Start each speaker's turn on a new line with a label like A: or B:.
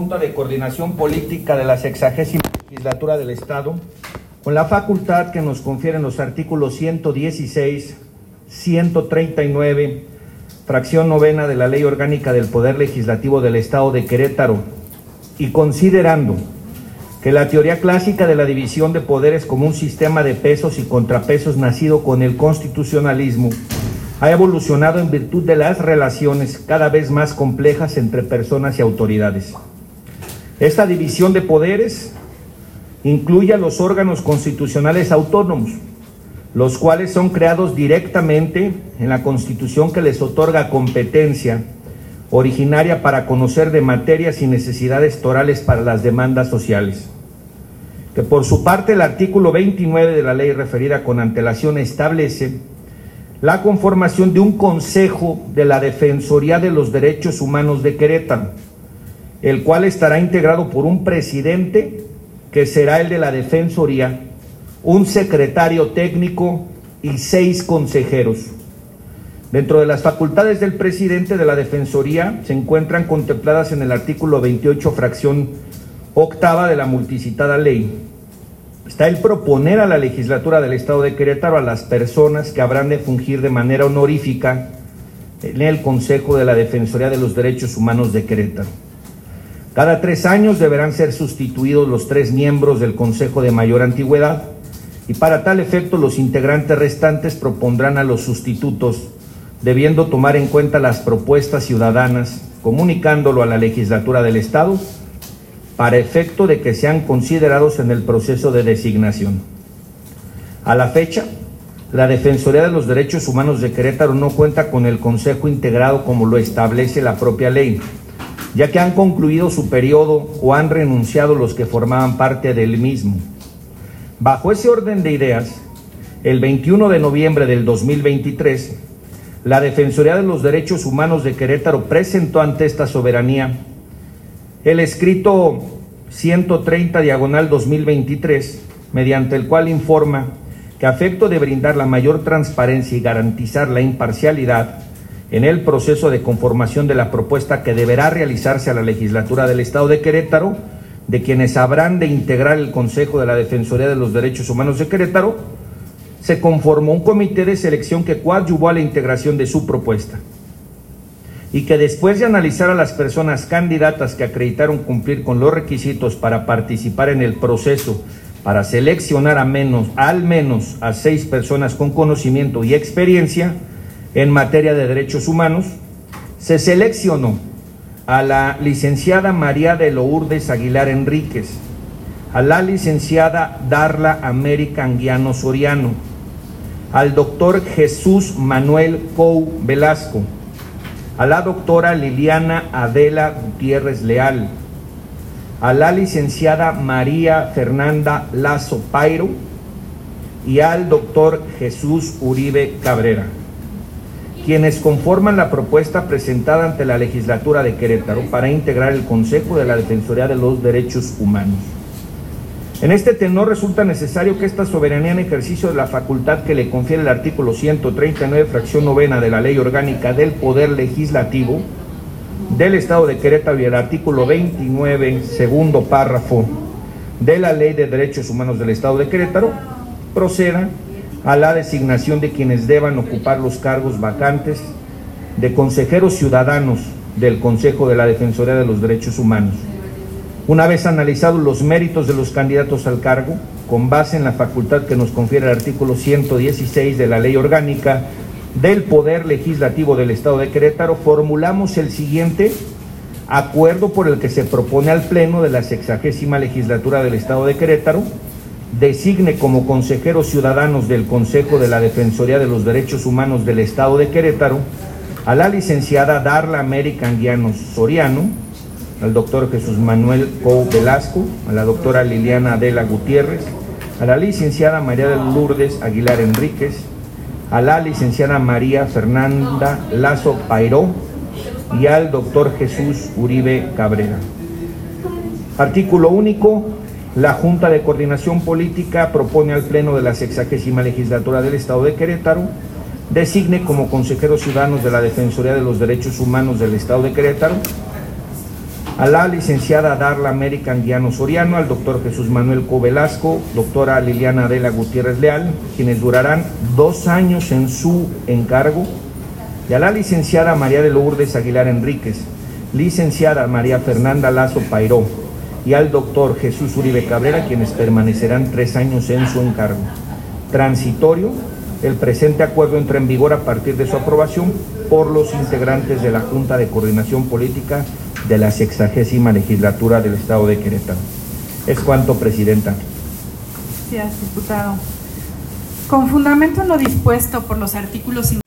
A: Junta de Coordinación Política de la 60ª Legislatura del Estado, con la facultad que nos confieren los artículos 116, 139, fracción novena de la Ley Orgánica del Poder Legislativo del Estado de Querétaro, y considerando que la teoría clásica de la división de poderes como un sistema de pesos y contrapesos nacido con el constitucionalismo ha evolucionado en virtud de las relaciones cada vez más complejas entre personas y autoridades. Esta división de poderes incluye a los órganos constitucionales autónomos, los cuales son creados directamente en la Constitución que les otorga competencia originaria para conocer de materias y necesidades torales para las demandas sociales. Que por su parte el artículo 29 de la ley referida con antelación establece la conformación de un Consejo de la Defensoría de los Derechos Humanos de Querétaro, el cual estará integrado por un presidente, que será el de la Defensoría, un secretario técnico y 6 consejeros. Dentro de las facultades del presidente de la Defensoría se encuentran contempladas en el artículo 28, fracción octava de la multicitada ley. Está el proponer a la legislatura del Estado de Querétaro a las personas que habrán de fungir de manera honorífica en el Consejo de la Defensoría de los Derechos Humanos de Querétaro. Cada 3 años deberán ser sustituidos los 3 miembros del Consejo de mayor antigüedad, y para tal efecto los integrantes restantes propondrán a los sustitutos, debiendo tomar en cuenta las propuestas ciudadanas, comunicándolo a la legislatura del Estado, para efecto de que sean considerados en el proceso de designación. A la fecha, la Defensoría de los Derechos Humanos de Querétaro no cuenta con el Consejo integrado como lo establece la propia ley, ya que han concluido su periodo o han renunciado los que formaban parte del mismo. Bajo ese orden de ideas, el 21 de noviembre del 2023, la Defensoría de los Derechos Humanos de Querétaro presentó ante esta soberanía el escrito 130/2023, mediante el cual informa que a efecto de brindar la mayor transparencia y garantizar la imparcialidad en el proceso de conformación de la propuesta que deberá realizarse a la legislatura del Estado de Querétaro, de quienes habrán de integrar el Consejo de la Defensoría de los Derechos Humanos de Querétaro, se conformó un comité de selección que coadyuvó a la integración de su propuesta, y que después de analizar a las personas candidatas que acreditaron cumplir con los requisitos para participar en el proceso para seleccionar al menos a 6 personas con conocimiento y experiencia en materia de derechos humanos, se seleccionó a la licenciada María de Lourdes Aguilar Enríquez, a la licenciada Darla América Anguiano Soriano, al doctor Jesús Manuel Cou Velasco, a la doctora Liliana Adela Gutiérrez Leal, a la licenciada María Fernanda Lazo Pairo y al doctor Jesús Uribe Cabrera, quienes conforman la propuesta presentada ante la legislatura de Querétaro para integrar el Consejo de la Defensoría de los Derechos Humanos. En este tenor resulta necesario que esta soberanía en ejercicio de la facultad que le confiere el artículo 139, fracción novena de la Ley Orgánica del Poder Legislativo del Estado de Querétaro y el artículo 29, segundo párrafo de la Ley de Derechos Humanos del Estado de Querétaro, proceda a la designación de quienes deban ocupar los cargos vacantes de consejeros ciudadanos del Consejo de la Defensoría de los Derechos Humanos. Una vez analizados los méritos de los candidatos al cargo, con base en la facultad que nos confiere el artículo 116 de la Ley Orgánica del Poder Legislativo del Estado de Querétaro, formulamos el siguiente acuerdo por el que se propone al Pleno de la 60ª Legislatura del Estado de Querétaro designe como consejeros ciudadanos del Consejo de la Defensoría de los Derechos Humanos del Estado de Querétaro a la licenciada Darla América Anguiano Soriano, al doctor Jesús Manuel Cou Velasco, a la doctora Liliana Adela Gutiérrez, a la licenciada María de Lourdes Aguilar Enríquez, a la licenciada María Fernanda Lazo Pairó y al doctor Jesús Uribe Cabrera. Artículo único. La Junta de Coordinación Política propone al Pleno de la 60ª Legislatura del Estado de Querétaro designe como consejeros ciudadanos de la Defensoría de los Derechos Humanos del Estado de Querétaro a la licenciada Darla América Anguiano Soriano, al doctor Jesús Manuel Covelasco, doctora Liliana Adela Gutiérrez Leal, quienes durarán 2 años en su encargo, y a la licenciada María de Lourdes Aguilar Enríquez, licenciada María Fernanda Lazo Pairó, y al doctor Jesús Uribe Cabrera, quienes permanecerán 3 años en su encargo. Transitorio, el presente acuerdo entra en vigor a partir de su aprobación por los integrantes de la Junta de Coordinación Política de la 60ª Legislatura del Estado de Querétaro. Es cuanto, Presidenta.
B: Gracias, diputado. Con fundamento en lo dispuesto por los artículos